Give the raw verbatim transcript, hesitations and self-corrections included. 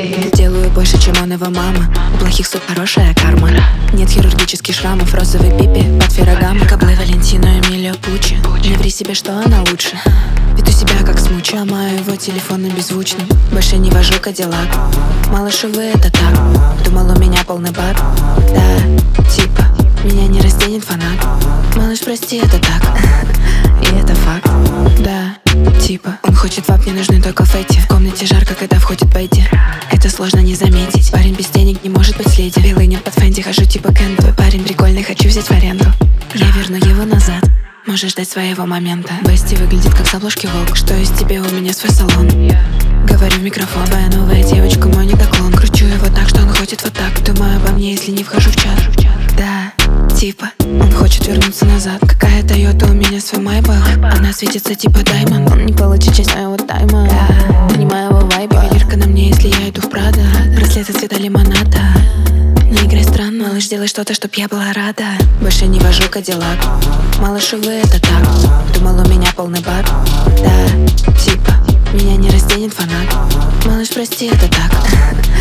Делаю больше, чем он его мама. У плохих суп хорошая карма. Нет хирургических шрамов, розовый пипи под Феррагamo. Каблы Валентино, Эмилио Пуччи. Не ври себе, что она лучше. Веду себя как смучу, ломаю его телефон на беззвучный. Больше не вожу кадиллак. Малыш, увы, это так. Думал, у меня полный бак. Да, типа, меня не разденет фанат. Малыш, прости, это так. И это факт. Да, типа, он хочет вап, мне нужны только фэти. В комнате жарко, когда входит Бетти. Это сложно не заметить. Парень без денег не может быть леди. Белый нет под Фэнди, хожу типа Кэн. Твой парень прикольный, хочу взять в аренду. Я верну его назад. Можешь ждать своего момента. Бести выглядит как с обложки Волк. Что из тебя, у меня свой салон. Говорю в микрофон, твоя новая девочка, мой недоклон. Кручу его так, что он ходит вот так. Думаю обо мне, если не вхожу в чат. Да, типа, он хочет вернуться назад. Какая Тойота, у меня свой Майбах. Она светится типа Даймонд. Он не получит часть моего тайма. Да, понимаю его вайба. Ювелирка на мне, если я иду в Прадо. Браслеты цвета лимонада. Не играй странно, малыш, делай что-то, чтоб я была рада. Больше не вожу кадиллак. Малыш, увы, это так. Думал, у меня полный бак. Да, типа, меня не разденет фанат. Малыш, прости, это так.